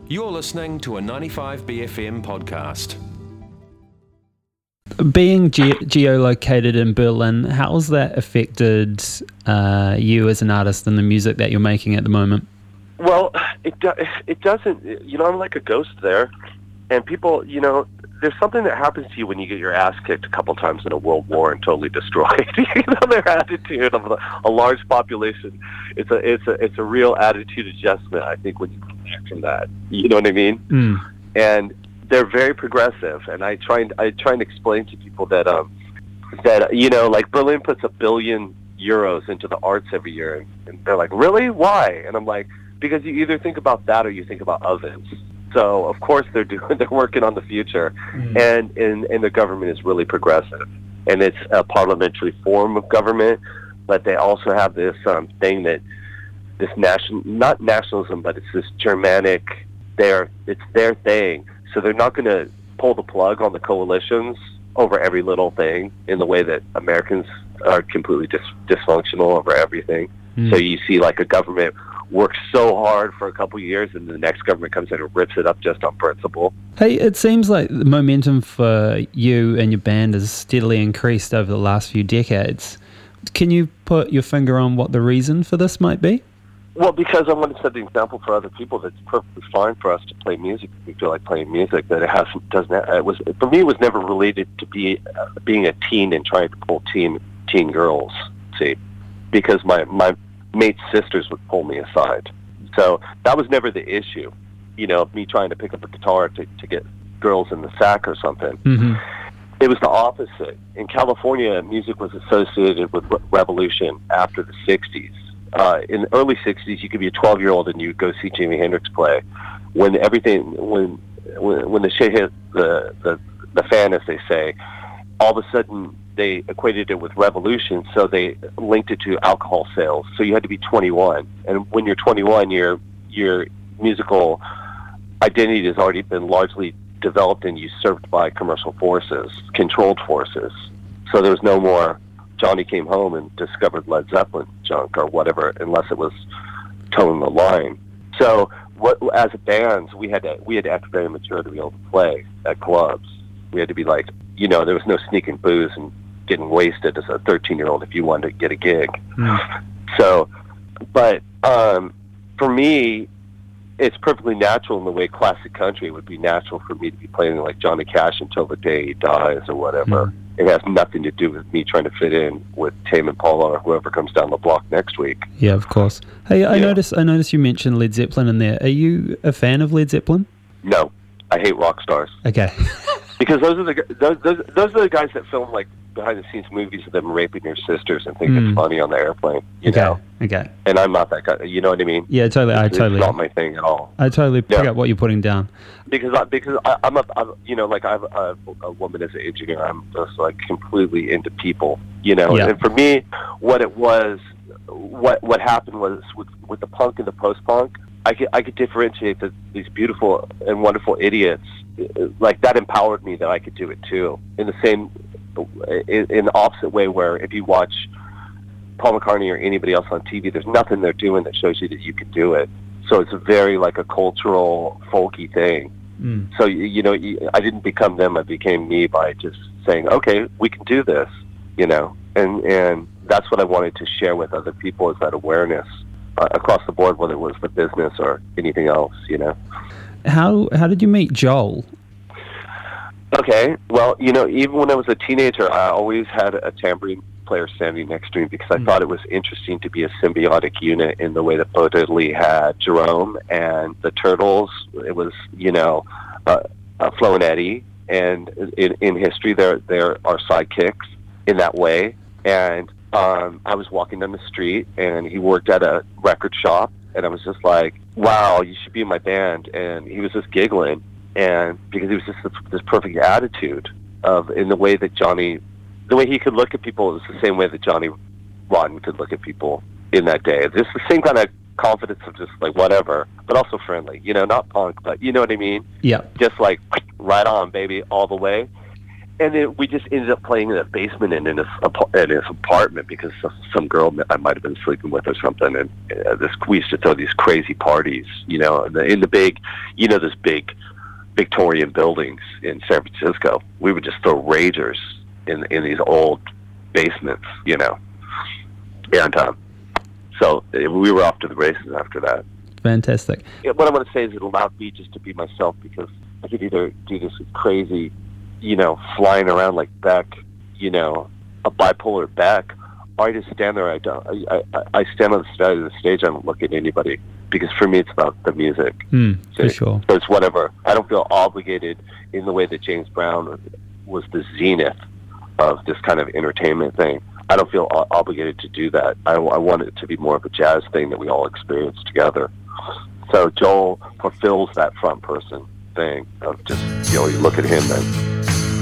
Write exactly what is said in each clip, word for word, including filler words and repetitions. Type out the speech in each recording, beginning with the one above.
You're listening to a ninety-five B F M podcast. Being ge- geolocated in Berlin, how has that affected uh, you as an artist and the music that you're making at the moment? Well, it do- it doesn't. You know, I'm like a ghost there, and people, you know, there's something that happens to you when you get your ass kicked a couple times in a world war and totally destroyed. You know, their attitude of a, a large population. It's a it's a it's a real attitude adjustment. I think when you come back from that, you know what I mean. Mm. And they're very progressive, and I try and I try and explain to people that um that you know, like Berlin puts a billion euros into the arts every year, and, and they're like, really? Why? And I'm like, because you either think about that or you think about ovens. So of course they're doing they're working on the future, mm. and, and and the government is really progressive, and it's a parliamentary form of government, but they also have this um, thing that this nation not nationalism, but it's this Germanic. Their it's their thing. So they're not going to pull the plug on the coalitions over every little thing in the way that Americans are completely dis- dysfunctional over everything. Mm. So you see like a government works so hard for a couple of years and the next government comes in and rips it up just on principle. Hey, it seems like the momentum for you and your band has steadily increased over the last few decades. Can you put your finger on what the reason for this might be? Well, because I want to set the example for other people that it's perfectly fine for us to play music if we feel like playing music. That it hasn't doesn't. It was for me. It was never related to be uh, being a teen and trying to pull teen teen girls. See, because my my mate's sisters would pull me aside. So that was never the issue. You know, me trying to pick up a guitar to to get girls in the sack or something. Mm-hmm. It was the opposite. In California, music was associated with revolution after the sixties. Uh, in the early sixties, you could be a twelve-year-old and you'd go see Jimi Hendrix play. When everything, when when, when the shit hit the, the the fan, as they say, all of a sudden they equated it with revolution, so they linked it to alcohol sales. So you had to be twenty-one, and when you're twenty-one, your your musical identity has already been largely developed and usurped by commercial forces, controlled forces. So there was no more Johnny came home and discovered Led Zeppelin junk or whatever, unless it was towing the line. So, what as a band, we had to we had to act very mature to be able to play at clubs. We had to be like, you know, there was no sneaking booze and getting wasted as a thirteen-year-old if you wanted to get a gig. Mm. So, but um, for me, it's perfectly natural in the way classic country would be natural for me to be playing like Johnny Cash until the day he dies or whatever. Mm. It has nothing to do with me trying to fit in with Tame Impala or whoever comes down the block next week. Yeah, of course. Hey, I yeah. noticed I noticed you mentioned Led Zeppelin in there. Are you a fan of Led Zeppelin? No, I hate rock stars. Okay. Because those are the those, those those are the guys that film like behind the scenes movies of them raping their sisters and think mm. it's funny on the airplane. You okay. know. Okay. And I'm not that guy. You know what I mean? Yeah, totally. It's, I totally. It's not my thing at all. I totally pick yeah. up what you're putting down. Because I, because I, I'm a I'm, you know like I'm a, a woman as an engineer. I'm just like completely into people. You know. Yeah. And for me, what it was, what what happened was with with the punk and the post punk, I could I could differentiate the, these beautiful and wonderful idiots. Like that empowered me that I could do it too. In the same, in, in the opposite way, where if you watch Paul McCartney or anybody else on T V, there's nothing they're doing that shows you that you can do it. So it's a very like a cultural, folky thing. Mm. So you, you know, you, I didn't become them; I became me by just saying, "Okay, we can do this," you know. And and that's what I wanted to share with other people is that awareness uh, across the board, whether it was the business or anything else, you know. How how did you meet Joel? Okay, well, you know, even when I was a teenager, I always had a tambourine player standing next to me because I mm. thought it was interesting to be a symbiotic unit in the way that Bo Diddley had Jerome and the Turtles. It was, you know, uh, uh, Flo and Eddie, and in, in history, there there are sidekicks in that way. And um, I was walking down the street, and he worked at a record shop, and I was just like, wow, you should be in my band. And he was just giggling, and because he was just this, this perfect attitude of in the way that Johnny, the way he could look at people was the same way that Johnny Rotten could look at people in that day. Just the same kind of confidence of just like whatever, but also friendly, you know, not punk, but you know what I mean? Yeah. Just like right on, baby, all the way. and then we just ended up playing in a basement in, in, his, in his apartment because some girl I might have been sleeping with or something. And uh, this we used to throw these crazy parties, you know, in the, in the big, you know, this big Victorian buildings in San Francisco. We would just throw ragers in in these old basements, you know. And um, so we were off to the races after that. Fantastic. Yeah, what I want to say is it allowed me just to be myself because I could either do this crazy, you know, flying around like Beck, you know, a bipolar Beck, or I just stand there. I don't. I, I, I stand on the side of the stage. I don't look at anybody because for me it's about the music. Mm, for sure. So it's whatever. I don't feel obligated in the way that James Brown was the zenith of this kind of entertainment thing. I don't feel o- obligated to do that. I, I want it to be more of a jazz thing that we all experience together. So Joel fulfills that front person thing of just, you know, you look at him and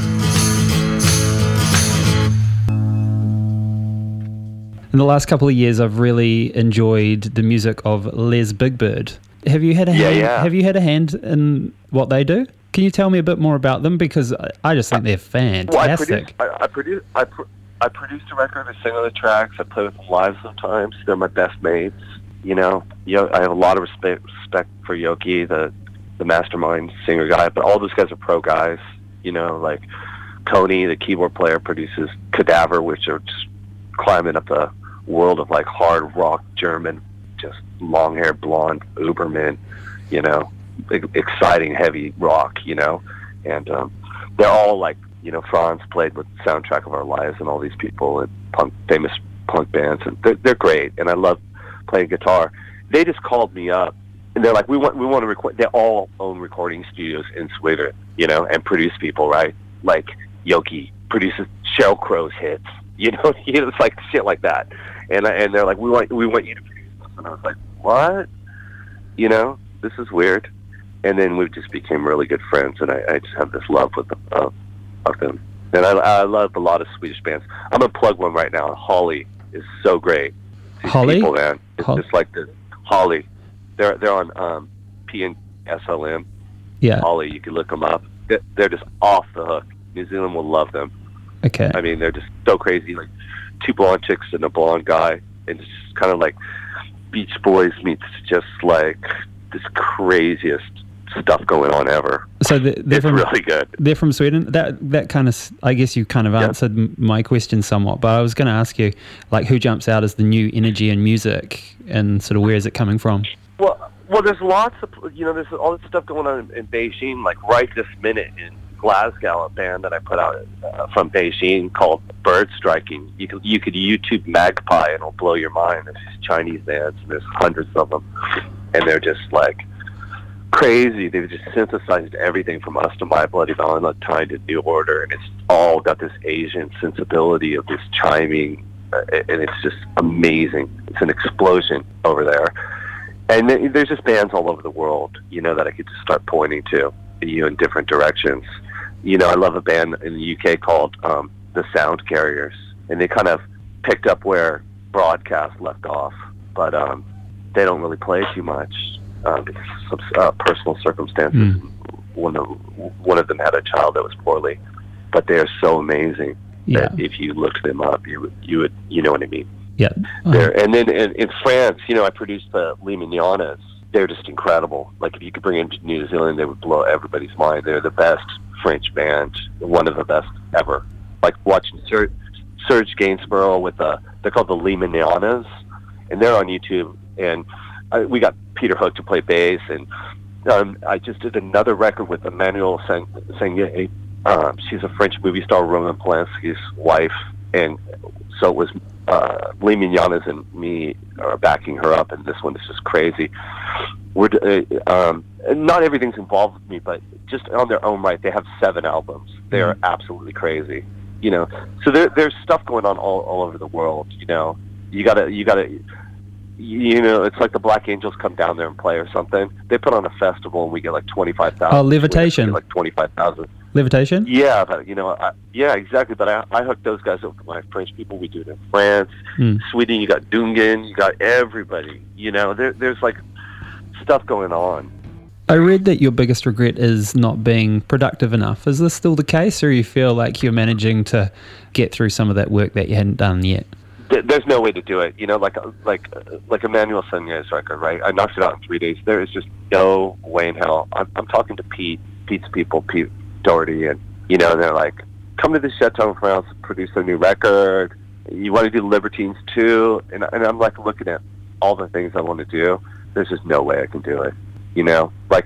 in the last couple of years, I've really enjoyed the music of Les Big Bird. Have you had a yeah, hand, yeah. Have you had a hand in what they do? Can you tell me a bit more about them? Because I, I just think they're fantastic. Well, I produce, I, I produce, I, pr- I produced a record. I sing on the tracks. I play with them live sometimes. They're my best mates. You know, Yo- I have a lot of respect, respect for Yoki, the the mastermind singer guy. But all those guys are pro guys. You know, like Coney, the keyboard player, produces Cadaver, which are just climbing up the world of like hard rock German, just long hair, blonde Uberman. You know, e- exciting heavy rock. You know, and um, they're all like, you know, Franz played with the Soundtrack of Our Lives and all these people and punk, famous punk bands, and they're, they're great. And I love playing guitar. They just called me up and they're like, we want we want to record. They all own recording studios in Sweden, you know, and produce people, right? Like Yoki produces Sheryl Crow's hits, you know, you know, it's like shit like that. And I, and they're like, we want we want you to produce this. And I was like, what? You know, this is weird. And then we just became really good friends, and I, I just have this love with them, uh, of them. And I, I love a lot of Swedish bands. I'm gonna plug one right now. Holly is so great. These Holly? people, man. It's Hol- just like this. Holly. They're they're on um, P and S L M. Yeah. Holly, you can look them up. They're, they're just off the hook. New Zealand will love them. Okay. I mean, they're just so crazy. Like two blonde chicks and a blonde guy, and it's just kind of like Beach Boys meets just like this craziest stuff going on ever. So they're, they're It's from really good. they're from Sweden. That that kind of, I guess you kind of Yeah. answered m my question somewhat. But I was going to ask you, like, who jumps out as the new energy in music, and sort of where is it coming from? Well, well, there's lots of, you know, there's all this stuff going on in, in Beijing, like right this minute in Glasgow, a band that I put out uh, from Beijing called Bird Striking. You could you could YouTube Magpie and it'll blow your mind. There's these Chinese bands, and there's hundreds of them, and they're just like crazy. They've just synthesized everything from Us to My Bloody Valentine to New Order, and it's all got this Asian sensibility of this chiming, uh, and it's just amazing. It's an explosion over there. And th- there's just bands all over the world, you know, that I could just start pointing to, you know, in different directions. You know, I love a band in the U K called um, The Sound Carriers, and they kind of picked up where Broadcast left off, but um, they don't really play too much uh, because of some uh, personal circumstances. Mm. One of one of them had a child that was poorly, but they are so amazing Yeah. that if you looked them up, you would you would you know what I mean. Yeah. There, and then in, in France, you know, I produced the Les Mignonas. They're just incredible. Like, if you could bring them to New Zealand, they would blow everybody's mind. They're the best French band, one of the best ever. Like watching Ser- Serge Gainsborough with the, they're called the Les Mignonas, and they're on YouTube. And I, we got Peter Hook to play bass, and um, I just did another record with Emmanuelle Sang- Sangye. Um, she's a French movie star, Roman Polanski's wife, and so it was uh, Les Mignonas and me are backing her up, and this one is just crazy. We're uh, um, not everything's involved with me, but just on their own right, they have seven albums. They are absolutely crazy, you know. So there, there's stuff going on all, all over the world. You know, you gotta, you gotta, you know, it's like the Black Angels come down there and play or something. They put on a festival, and we get like twenty-five thousand. Oh, Levitation. Like twenty-five thousand. Levitation? Yeah, but you know, I, yeah, exactly. But I, I hooked those guys up with my French people. We do it in France, Mm. Sweden. You got Dungen, you got everybody. You know, there, there's like stuff going on. I read that your biggest regret is not being productive enough. Is this still the case, or you feel like you're managing to get through some of that work that you hadn't done yet? There's no way to do it, you know, like like like Emmanuel Sonia's record, right? I knocked it out in three days. There is just no way in hell. I'm, I'm talking to Pete, Pete's people, Pete Doherty, and, you know, they're like, come to the Chateau France, produce a new record. You want to do Libertines too? And, and I'm like looking at all the things I want to do. There's just no way I can do it, you know? Like,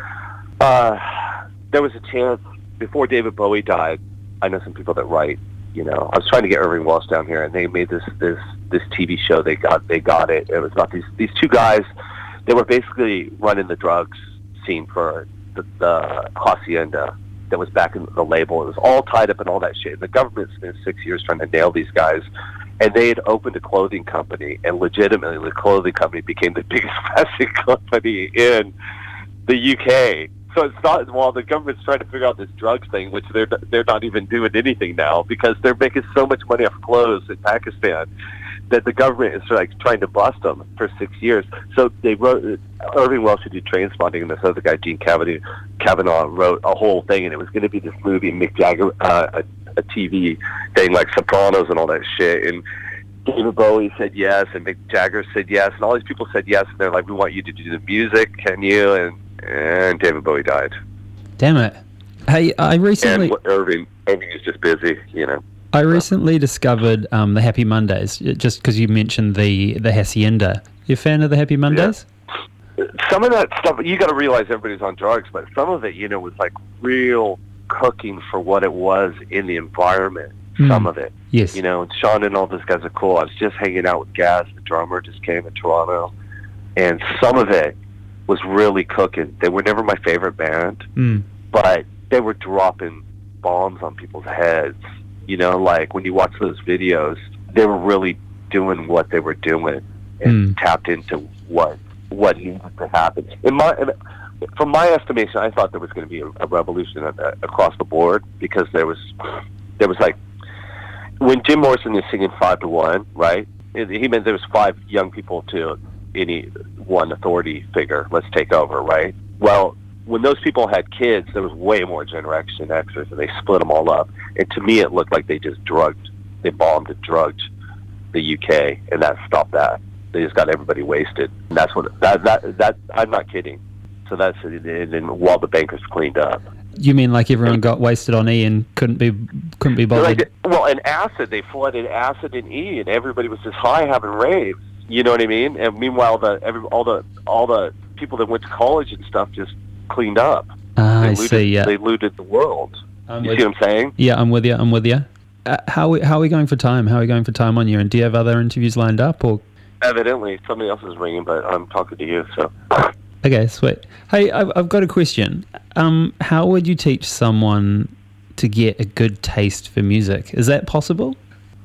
uh, there was a chance, before David Bowie died, I know some people that write, you know, I was trying to get Irving Welsh down here, and they made this this this T V show. They got they got it. It was about these these two guys. They were basically running the drugs scene for the, the Hacienda that was back in the label. It was all tied up in all that shit. The government spent six years trying to nail these guys, and they had opened a clothing company, and legitimately the clothing company became the biggest fashion company in the U K. So it's not, while the government's trying to figure out this drugs thing, which they're they're not even doing anything now because they're making so much money off clothes in Pakistan that the government is like trying to bust them for six years. So they wrote, Irving Welsh, who did Trainspotting, and this other guy, Gene Kavanaugh, Kavanaugh wrote a whole thing, and it was going to be this movie, Mick Jagger, uh, a, a T V thing like Sopranos and all that shit. And David Bowie said yes, and Mick Jagger said yes, and all these people said yes, and they're like, we want you to do the music, can you? And And David Bowie died. Damn it. Hey, I recently... And Irving, Irving is just busy, you know. I recently discovered um, the Happy Mondays, just because you mentioned the, the Hacienda. You a fan of the Happy Mondays? Yeah. Some of that stuff, you got to realize everybody's on drugs, but some of it, you know, was like real cooking for what it was in the environment. Mm. Some of it. Yes. You know, Sean and all those guys are cool. I was just hanging out with Gaz, the drummer, just came in Toronto. And some of it was really cooking. They were never my favorite band, mm. but they were dropping bombs on people's heads. You know, like when you watch those videos, they were really doing what they were doing and mm. tapped into what what needed to happen. In my, in, from my estimation, I thought there was going to be a, a revolution at, uh, across the board because there was there was like when Jim Morrison is singing five to one, right? He meant there was five young people to any one authority figure. Let's take over, right? Well, when those people had kids, there was way more Generation Xers, and they split them all up. And to me, it looked like they just drugged, they bombed and drugged the U K, and that stopped that. They just got everybody wasted. And that's what that that that. I'm not kidding. So that's and then while the bankers cleaned up. You mean like everyone got wasted on E and couldn't be couldn't be bothered? Like, well, and acid, they flooded acid and E, and everybody was just high having raves. You know what I mean? And meanwhile, the every all the all the people that went to college and stuff just cleaned up. Ah, they I looted, see. Yeah, they looted the world. I'm you see what I'm saying? Yeah, I'm with you. I'm with you. Uh, how how are we going for time? How are we going for time on you? And do you have other interviews lined up? Or evidently somebody else is ringing, but I'm talking to you. So okay, sweet. Hey, I've I've got a question. Um, how would you teach someone to get a good taste for music? Is that possible?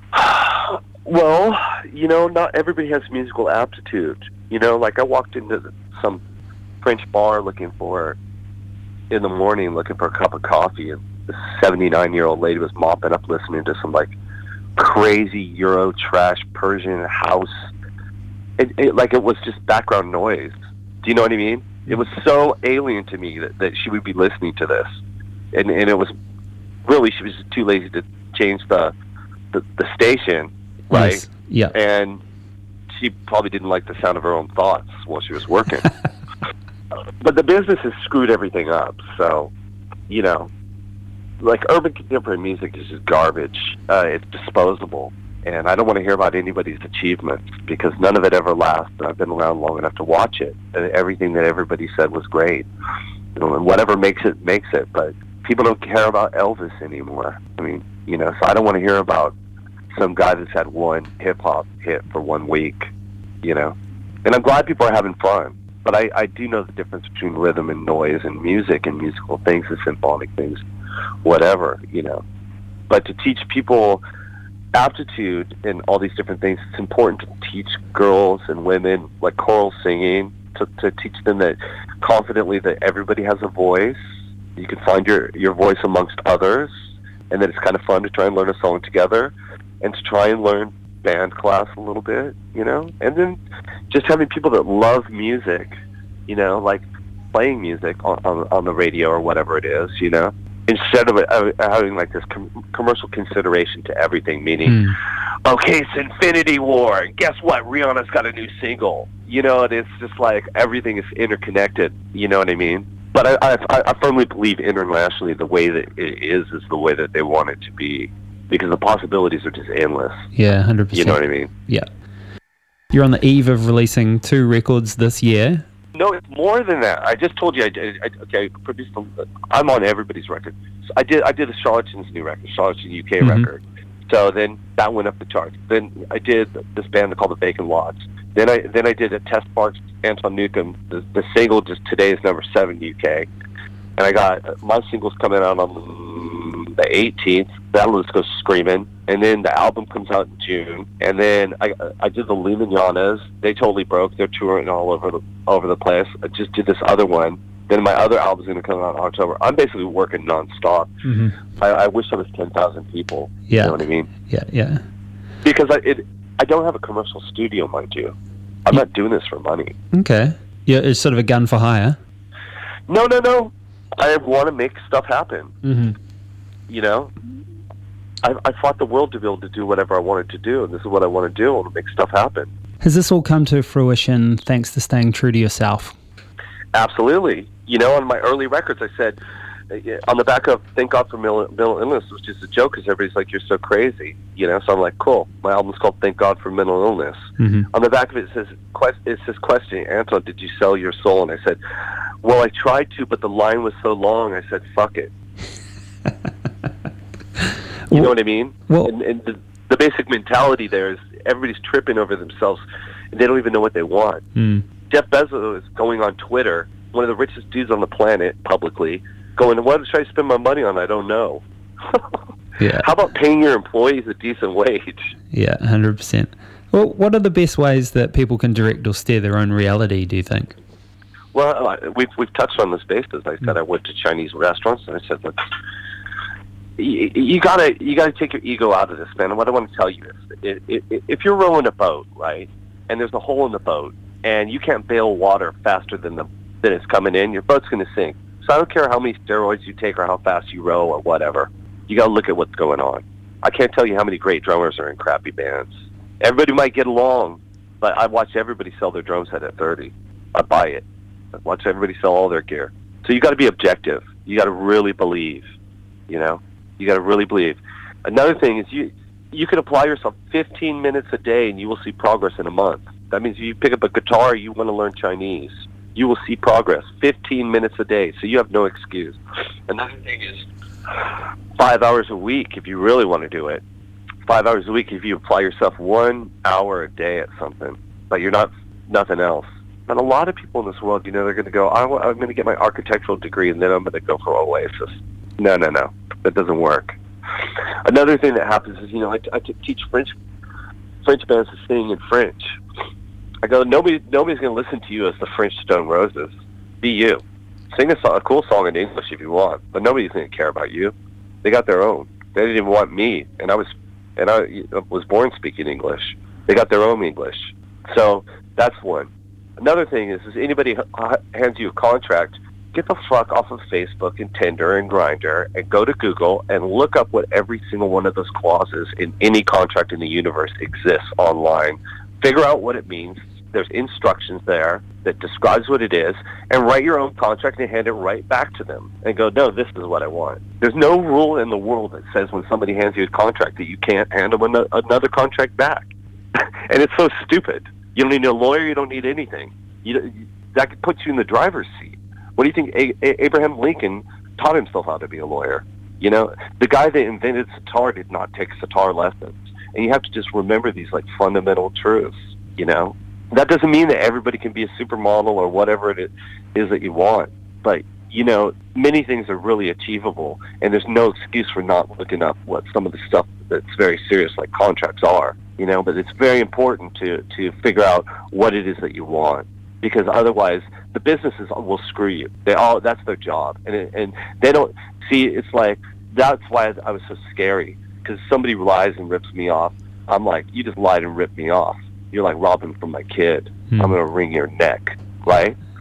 Well, you know, not everybody has musical aptitude. You know, like I walked into some French bar looking for, in the morning, looking for a cup of coffee, and this seventy-nine-year-old lady was mopping up listening to some, like, crazy Euro trash Persian house. It, it, like, it was just background noise. Do you know what I mean? It was so alien to me that, that she would be listening to this. And and it was, really, she was just too lazy to change the the, the station. Right. Yes. Yeah. And she probably didn't like the sound of her own thoughts while she was working. But the business has screwed everything up. So, you know, like urban contemporary music is just garbage. Uh, it's disposable. And I don't want to hear about anybody's achievements because none of it ever lasts. And I've been around long enough to watch it. And everything that everybody said was great. You know, and whatever makes it, makes it. But people don't care about Elvis anymore. I mean, you know, so I don't want to hear about some guy that's had one hip-hop hit for one week, you know. And I'm glad people are having fun, but I, I do know the difference between rhythm and noise and music and musical things and symphonic things, whatever, you know. But to teach people aptitude and all these different things, it's important to teach girls and women, like choral singing, to, to teach them that confidently that everybody has a voice. You can find your, your voice amongst others, and that it's kind of fun to try and learn a song together. And to try and learn band class a little bit, you know? And then just having people that love music, you know? Like, playing music on, on, on the radio or whatever it is, you know, instead of uh, having like this com- commercial consideration to everything, meaning, mm. okay, it's Infinity War, and guess what? Rihanna's got a new single. You know, and it's just like everything is interconnected, you know what I mean? But I, I, I firmly believe internationally the way that it is is the way that they want it to be, because the possibilities are just endless. Yeah, one hundred percent. You know what I mean? Yeah. You're on the eve of releasing two records this year. No, it's more than that. I just told you. I, I, I okay, I produced. A, I'm on everybody's record. So I did. I did a Charlatan's new record, Charlatan U K mm-hmm. record. So then that went up the charts. Then I did this band called the Vacant Lots. Then I then I did a Test Marks, Anton Newcomb. The, the single just today is number seven U K, and I got my singles coming out on the eighteenth. That'll just go screaming. And then the album comes out in June. And then I I did the Lumananas. They totally broke. They're touring all over the over the place. I just did this other one. Then my other album's going to come out in October. I'm basically working nonstop. Mm-hmm. I, I wish I was ten thousand people. Yeah. You know what I mean? Yeah, yeah. Because I it I don't have a commercial studio, mind you. I'm not doing this for money. Okay. Yeah, it's sort of a gun for hire. No, no, no. I want to make stuff happen. Mm-hmm. You know? I, I fought the world to be able to do whatever I wanted to do, and this is what I want to do. I want to make stuff happen. Has this all come to fruition thanks to staying true to yourself? Absolutely. You know, on my early records, I said, on the back of Thank God for Mental, mental Illness, which is a joke because everybody's like, you're so crazy. You know, so I'm like, cool. My album's called Thank God for Mental Illness. Mm-hmm. On the back of it, it says, it says, question, Anton, did you sell your soul? And I said, well, I tried to, but the line was so long, I said, fuck it. You know what I mean? Well, and, and the, the basic mentality there is everybody's tripping over themselves, and they don't even know what they want. Mm. Jeff Bezos is going on Twitter, one of the richest dudes on the planet, publicly, going, what should I spend my money on? I don't know. Yeah. How about paying your employees a decent wage? Yeah, one hundred percent. Well, what are the best ways that people can direct or steer their own reality, do you think? Well, we've, we've touched on this basis. I said mm. I went to Chinese restaurants, and I said, look, You, you gotta, you gotta take your ego out of this, man. And what I want to tell you is, it, it, if you're rowing a boat, right, and there's a hole in the boat, and you can't bail water faster than the than it's coming in, your boat's going to sink. So I don't care how many steroids you take or how fast you row or whatever. You got to look at what's going on. I can't tell you how many great drummers are in crappy bands. Everybody might get along, but I watch everybody sell their drum set at thirty. I buy it. I watch everybody sell all their gear. So you got to be objective. You got to really believe, you know. You got to really believe. Another thing is you you can apply yourself fifteen minutes a day and you will see progress in a month. That means if you pick up a guitar, you want to learn Chinese, you will see progress fifteen minutes a day. So you have no excuse. Another thing is five hours a week if you really want to do it. Five hours a week if you apply yourself one hour a day at something, but you're not nothing else. But a lot of people in this world, you know, they're going to go, I, I'm going to get my architectural degree and then I'm going to go for Oasis. No, no, no. That doesn't work. Another thing that happens is, you know, I, I teach French French bands to sing in French. I go, nobody, nobody's going to listen to you as the French Stone Roses. Be you. Sing a, song, a cool song in English if you want, but nobody's going to care about you. They got their own. They didn't even want me, and I was, and I was born speaking English. They got their own English. So that's one. Another thing is, is anybody hands you a contract, get the fuck off of Facebook and Tinder and Grindr and go to Google and look up what every single one of those clauses in any contract in the universe exists online. Figure out what it means. There's instructions there that describes what it is, and write your own contract and hand it right back to them and go, no, this is what I want. There's no rule in the world that says when somebody hands you a contract that you can't hand them another contract back. And it's so stupid. You don't need a lawyer. You don't need anything. You, that could put you in the driver's seat. What do you think a- a- Abraham Lincoln taught himself how to be a lawyer? You know, the guy that invented sitar did not take sitar lessons. And you have to just remember these, like, fundamental truths, you know? That doesn't mean that everybody can be a supermodel or whatever it is that you want. But, you know, many things are really achievable, and there's no excuse for not looking up what some of the stuff that's very serious, like contracts, are, you know? But it's very important to, to figure out what it is that you want, because otherwise the businesses will screw you. They all, that's their job. And it, and they don't, see, it's like, that's why I was so scary, because somebody lies and rips me off. I'm like, you just lied and ripped me off. You're like robbing from my kid. Hmm. I'm going to wring your neck, right?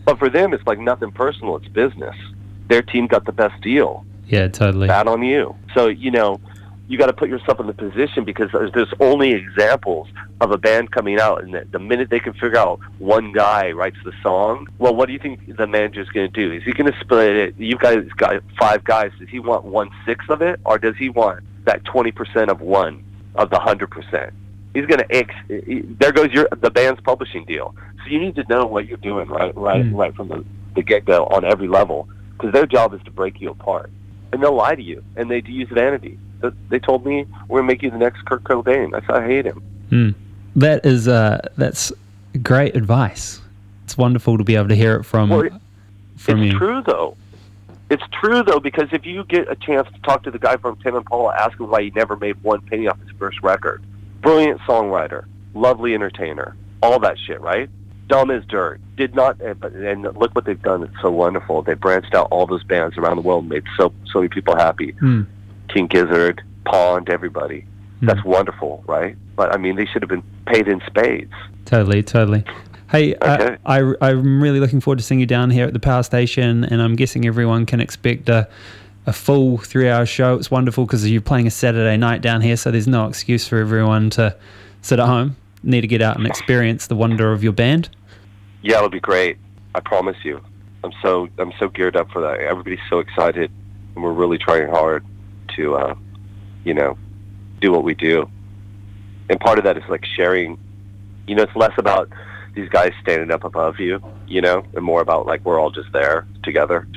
But for them, it's like nothing personal. It's business. Their team got the best deal. Yeah, totally. Bad on you. So, you know, you got to put yourself in the position, because there's, there's only examples of a band coming out, and the, the minute they can figure out one guy writes the song, well, what do you think the manager's going to do? Is he going to split it? You guys got five guys. Does he want one-sixth of it, or does he want that twenty percent of one of the one hundred percent? He's going to ex- there goes your the band's publishing deal. So you need to know what you're doing right right, mm. right from the, the get-go on every level, because their job is to break you apart. And they'll lie to you, and they use vanity. They told me, we're going to make you the next Kurt Cobain. I said, I hate him. Mm. That is, uh, that's great advice. It's wonderful to be able to hear it from, well, it, from it's you. It's true, though. It's true, though, because if you get a chance to talk to the guy from Tim and Paula, ask him why he never made one penny off his first record. Brilliant songwriter, lovely entertainer, all that shit, right? Dumb as dirt. Did not, and look what they've done. It's so wonderful. They branched out all those bands around the world and made so, so many people happy. Mm. King Gizzard, Pond, everybody. Mm. That's wonderful, right? But, I mean, they should have been paid in spades. Totally, totally. Hey, okay. I, I, I'm really looking forward to seeing you down here at the Power Station, and I'm guessing everyone can expect a, a full three-hour show. It's wonderful because you're playing a Saturday night down here, so there's no excuse for everyone to sit at home. Need to get out and experience the wonder of your band. Yeah, it'll be great. I promise you. I'm so I'm so geared up for that. Everybody's so excited, and we're really trying hard to, uh, you know, do what we do. And part of that is like sharing. You know, it's less about these guys standing up above you, you know, and more about like we're all just there together.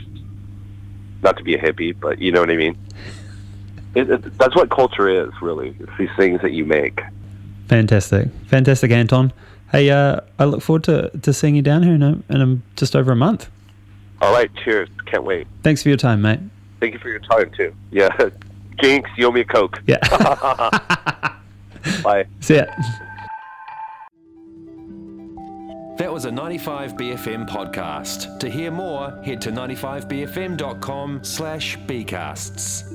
Not to be a hippie, but you know what I mean. It, it, that's what culture is, really. It's these things that you make. Fantastic, fantastic, Anton. Hey, uh, I look forward to, to seeing you down here in, a, in a, just over a month. All right, cheers. Can't wait. Thanks for your time, mate. Thank you for your time, too. Yeah. Jinx, you owe me a Coke. Yeah. Bye. See ya. That was a ninety-five B F M podcast. To hear more, head to ninety-five b f m dot com slash bcasts.